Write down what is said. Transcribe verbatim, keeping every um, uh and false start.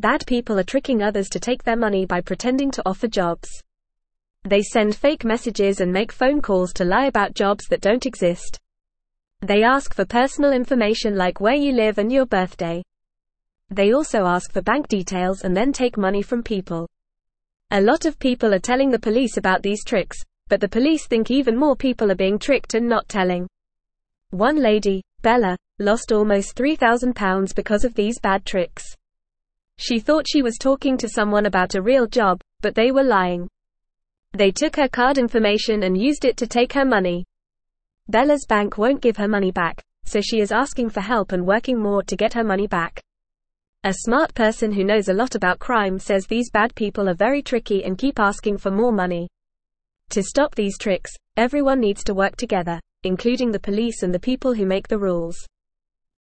Bad people are tricking others to take their money by pretending to offer jobs. They send fake messages and make phone calls to lie about jobs that don't exist. They ask for personal information like where you live and your birthday. They also ask for bank details and then take money from people. A lot of people are telling the police about these tricks, but the police think even more people are being tricked and not telling. One lady, Bella, lost almost three thousand pounds because of these bad tricks. She thought she was talking to someone about a real job, but they were lying. They took her card information and used it to take her money. Bella's bank won't give her money back, so she is asking for help and working more to get her money back. A smart person who knows a lot about crime says these bad people are very tricky and keep asking for more money. To stop these tricks, everyone needs to work together, including the police and the people who make the rules.